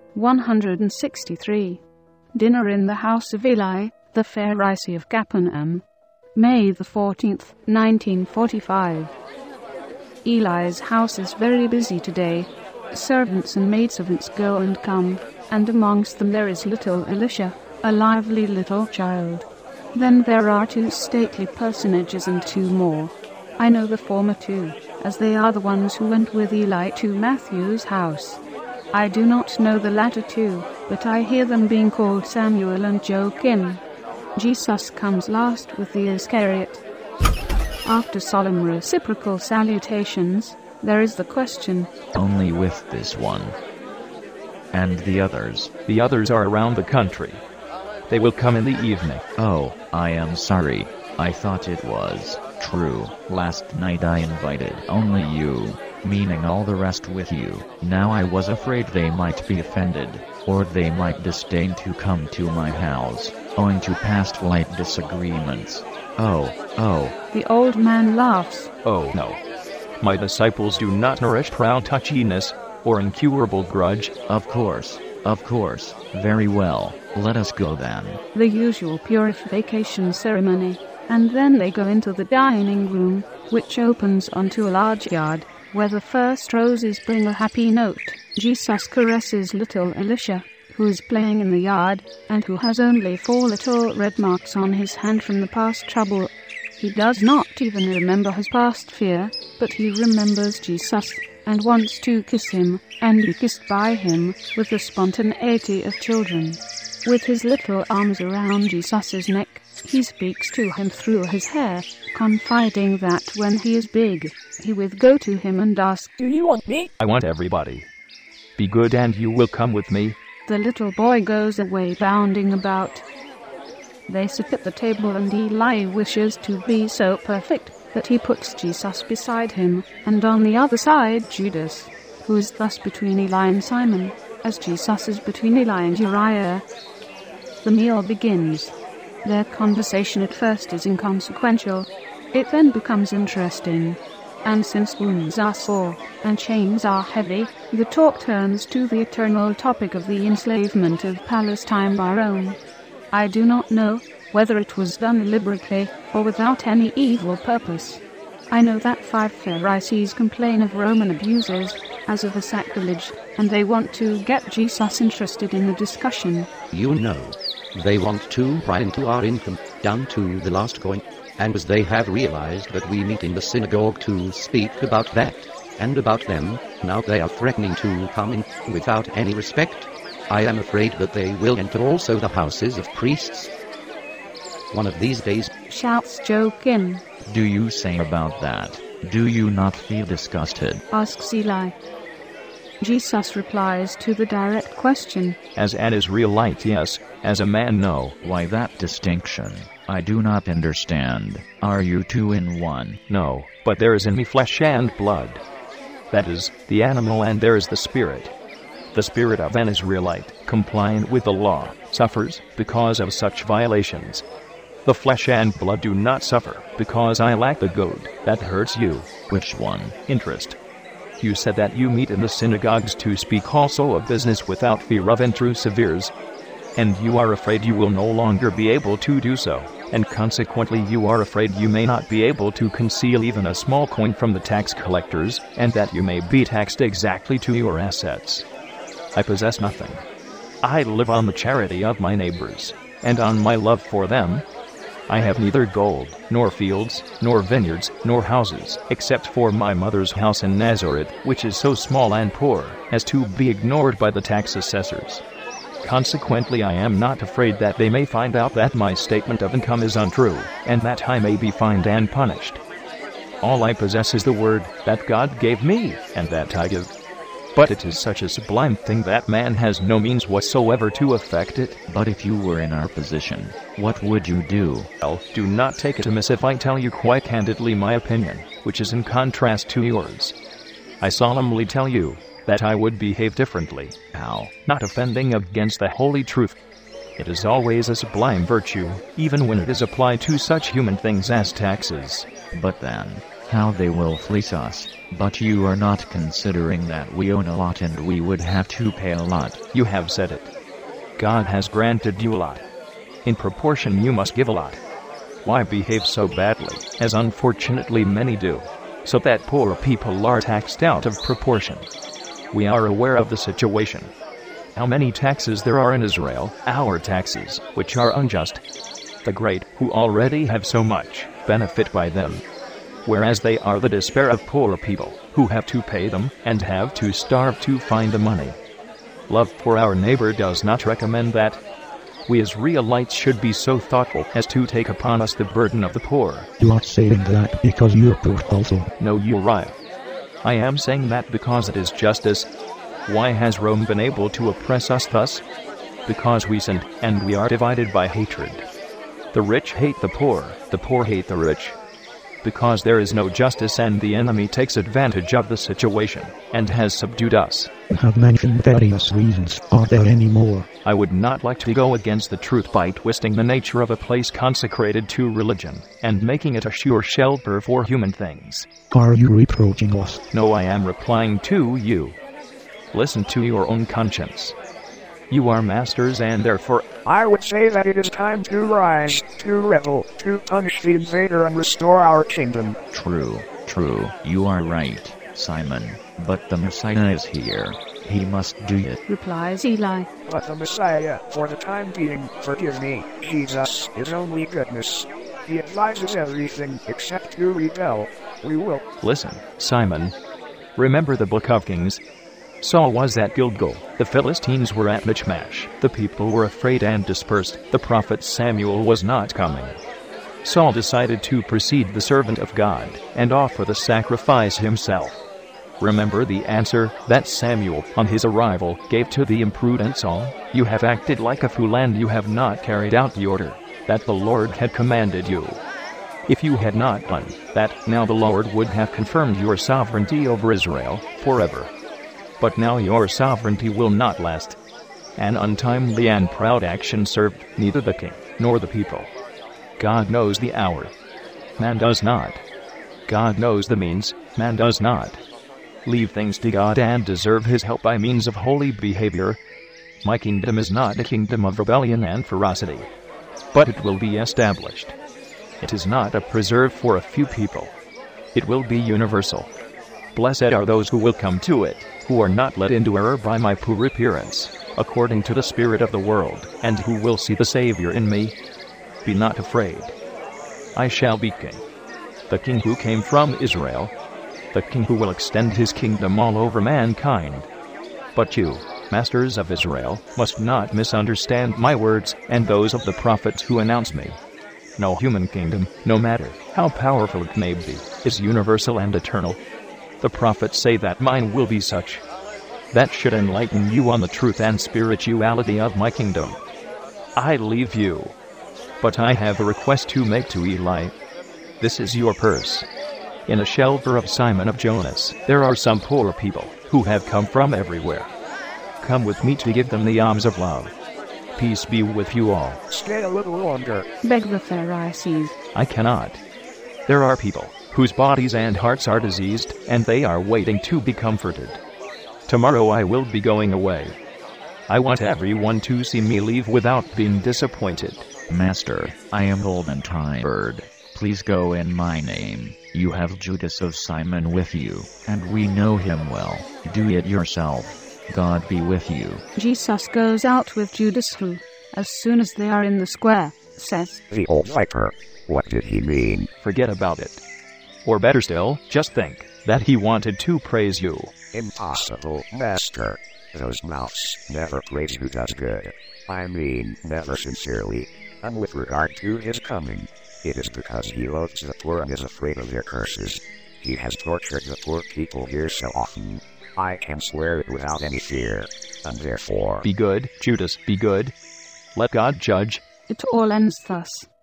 163. Dinner in the house of Eli, the Pharisee of Capernaum. May the 14th, 1945. Eli's house is very busy today. Servants and maidservants go and come, and amongst them there is little Elisha, a lively little child. Then there are 2 stately personages and 2 more. I know the former 2, as they are the ones who went with Eli to Matthew's house. I do not know the latter 2, but I hear them being called Samuel and Joachim. Jesus comes last with the Iscariot. After solemn reciprocal salutations, there is the question, only with this one? And the others? The others are around the country. They will come in the evening. Oh, I am sorry. I thought it was true. Last night I invited only you, meaning all the rest with you. Now I was afraid they might be offended, or they might disdain to come to my house, owing to past light disagreements. Oh. The old man laughs. Oh no. My disciples do not nourish proud touchiness, or incurable grudge. Of course. Very well, let us go then. The usual purification ceremony, and then they go into the dining room, which opens onto a large yard, where the first roses bring a happy note. Jesus caresses little Elisha, who is playing in the yard, and who has only 4 little red marks on his hand from the past trouble. He does not even remember his past fear, but he remembers Jesus, and wants to kiss him, and be kissed by him, with the spontaneity of children. With his little arms around Jesus' neck, he speaks to him through his hair, confiding that when he is big, he will go to him and ask, "Do you want me?" I want everybody. Be good and you will come with me. The little boy goes away bounding about. They sit at the table and Eli wishes to be so perfect that he puts Jesus beside him, and on the other side Judas, who is thus between Eli and Simon, as Jesus is between Eli and Uriah. The meal begins. Their conversation at first is inconsequential. It then becomes interesting. And since wounds are sore and chains are heavy, the talk turns to the eternal topic of the enslavement of Palestine by Rome. I do not know whether it was done deliberately or without any evil purpose. I know that 5 Pharisees complain of Roman abuses as of a sacrilege, and they want to get Jesus interested in the discussion. You know, they want to pry into our income, down to the last coin, and as they have realized that we meet in the synagogue to speak about that, and about them, now they are threatening to come in, without any respect. I am afraid that they will enter also the houses of priests. One of these days, shouts Joachim. Do you say about that? Do you not feel disgusted? Asks Eli. Jesus replies to the direct question. As an Israelite, yes. As a man, no. Why that distinction? I do not understand. Are you 2 in 1? No, but there is in me flesh and blood. That is, the animal, and there is the spirit. The spirit of an Israelite, compliant with the law, suffers because of such violations. The flesh and blood do not suffer, because I lack the good. That hurts you. Which one? Interest. You said that you meet in the synagogues to speak also of business without fear of intrusive ears. And you are afraid you will no longer be able to do so, and consequently you are afraid you may not be able to conceal even a small coin from the tax collectors, and that you may be taxed exactly to your assets. I possess nothing. I live on the charity of my neighbors, and on my love for them. I have neither gold, nor fields, nor vineyards, nor houses, except for my mother's house in Nazareth, which is so small and poor as to be ignored by the tax assessors. Consequently, I am not afraid that they may find out that my statement of income is untrue, and that I may be fined and punished. All I possess is the word that God gave me, and that I give. But it is such a sublime thing that man has no means whatsoever to effect it. But if you were in our position, what would you do? Well, do not take it amiss if I tell you quite candidly my opinion, which is in contrast to yours. I solemnly tell you that I would behave differently. How? Not offending against the holy truth. It is always a sublime virtue, even when it is applied to such human things as taxes. But then, how they will fleece us, but you are not considering that we own a lot and we would have to pay a lot. You have said it. God has granted you a lot. In proportion you must give a lot. Why behave so badly, as unfortunately many do, so that poor people are taxed out of proportion? We are aware of the situation. How many taxes there are in Israel, our taxes, which are unjust. The great, who already have so much, benefit by them, whereas they are the despair of poor people, who have to pay them, and have to starve to find the money. Love for our neighbor does not recommend that. We Israelites should be so thoughtful as to take upon us the burden of the poor. You are saying that because you're poor also. No, Uriah. I am saying that because it is justice. Why has Rome been able to oppress us thus? Because we sinned, and we are divided by hatred. The rich hate the poor hate the rich. Because there is no justice and the enemy takes advantage of the situation, and has subdued us. You have mentioned various reasons. Are there any more? I would not like to go against the truth by twisting the nature of a place consecrated to religion, and making it a sure shelter for human things. Are you reproaching us? No, I am replying to you. Listen to your own conscience. You are masters and therefore I would say that it is time to rise, to rebel, to punish the invader and restore our kingdom. True, you are right, Simon, but the Messiah is here. He must do it. Replies Eli. But the Messiah, for the time being, forgive me, Jesus, is only goodness. He advises everything except to rebel. We will. Listen, Simon. Remember the Book of Kings? Saul was at Gilgal, the Philistines were at Michmash, the people were afraid and dispersed, the prophet Samuel was not coming. Saul decided to precede the servant of God, and offer the sacrifice himself. Remember the answer that Samuel, on his arrival, gave to the imprudent Saul? You have acted like a fool and you have not carried out the order that the Lord had commanded you. If you had not done that, now the Lord would have confirmed your sovereignty over Israel forever. But now your sovereignty will not last. An untimely and proud action served neither the king nor the people. God knows the hour. Man does not. God knows the means. Man does not. Leave things to God and deserve His help by means of holy behavior. My kingdom is not a kingdom of rebellion and ferocity, but it will be established. It is not a preserve for a few people. It will be universal. Blessed are those who will come to it, who are not led into error by my poor appearance, according to the spirit of the world, and who will see the Savior in me. Be not afraid. I shall be king. The king who came from Israel. The king who will extend his kingdom all over mankind. But you, masters of Israel, must not misunderstand my words and those of the prophets who announce me. No human kingdom, no matter how powerful it may be, is universal and eternal. The prophets say that mine will be such. That should enlighten you on the truth and spirituality of my kingdom. I leave you. But I have a request to make to Eli. This is your purse. In a shelter of Simon of Jonas, there are some poor people who have come from everywhere. Come with me to give them the alms of love. Peace be with you all. Stay a little longer. Begged the Pharisees. I cannot. There are people whose bodies and hearts are diseased, and they are waiting to be comforted. Tomorrow I will be going away. I want everyone to see me leave without being disappointed. Master, I am old and tired. Please go in my name. You have Judas of Simon with you, and we know him well. Do it yourself. God be with you. Jesus goes out with Judas who, as soon as they are in the square, says, The old viper. What did he mean? Forget about it. Or better still, just think that he wanted to praise you. Impossible, Master. Those mouths never praise who does good. I mean, never sincerely. And with regard to his coming, it is because he loathes the poor and is afraid of their curses. He has tortured the poor people here so often. I can swear it without any fear, and therefore... Be good, Judas, be good. Let God judge. It all ends thus.